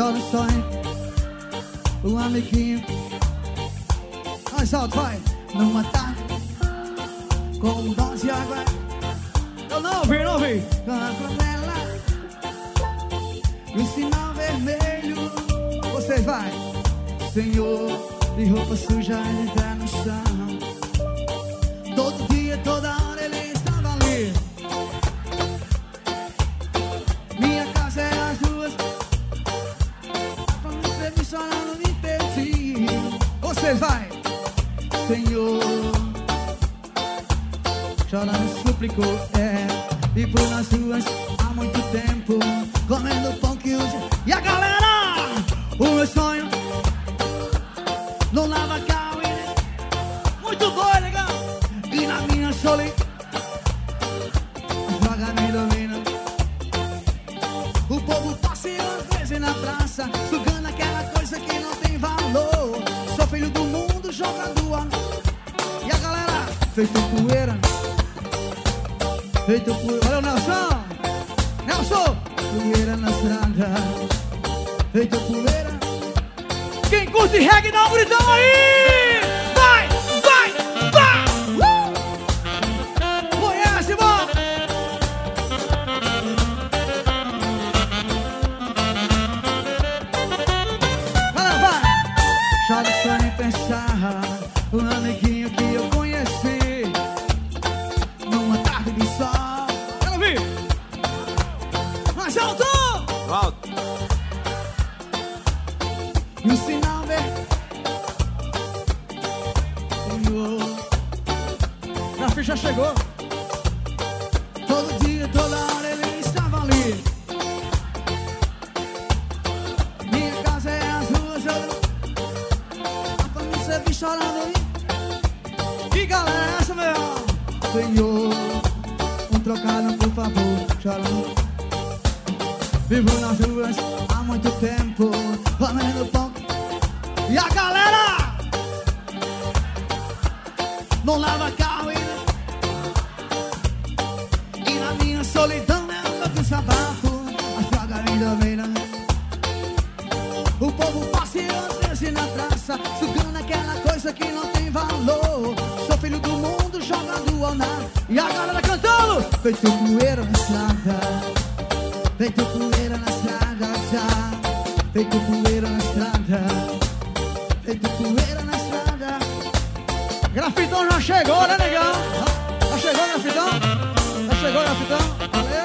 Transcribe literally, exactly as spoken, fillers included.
chora o sonho, o amiguinho. Mais alto, vai. Numa tarde com um dose de água. Eu não ouvi, não ouvi. Com a panela e o sinal vermelho. Vocês vai. Senhor, de roupa suja ele tá no chão. Todo dia, toda hora ele estava ali. Minha casa é as ruas. Pra você me chorando, me perdi. Vocês vai. Senhor, chorando suplicou, é. Vivo nas ruas há muito tempo, comendo pão que usa. E a galera, o meu sonho não lava carro e muito bom, legal. E na minha solidão as drogas me dominam. O povo passeia às vezes na praça, sugando aquela coisa que não tem valor. Sou filho do mundo jogando a... E a galera, feito poeira, feito poeira. Olha o Nelson, Nelson, poeira na estrada, feito poeira. Quem curte reggae dá um gritão aí! Vai, vai, vai! Uh! Conhece, irmão? Vai, vai! Chora só em pensar o amiguinho que eu conheci numa tarde de sol. Quero ouvir! Mais alto! Alto! E o sinal verde. A ficha chegou. Todo dia, toda hora ele estava ali. Minha casa é as ruas. A família vi chorando. Que galera é essa, meu? Senhor, um trocado, por favor. Chorando. Vivo nas ruas há muito tempo, comendo pão. E a galera não lava carro e, e na minha solidão eu tô com sapato. As drogas me dominam. O povo passeia às vezes na praça, sugando aquela coisa que não tem valor. Sou filho do mundo jogando ao nada. E a galera cantando. Feito poeira na estrada, feito poeira na estrada, já. Feito poeira na estrada, feito poeira na estrada. Grafitão já chegou, né, negão? Já chegou, Grafitão? Já chegou, Grafitão? Valeu!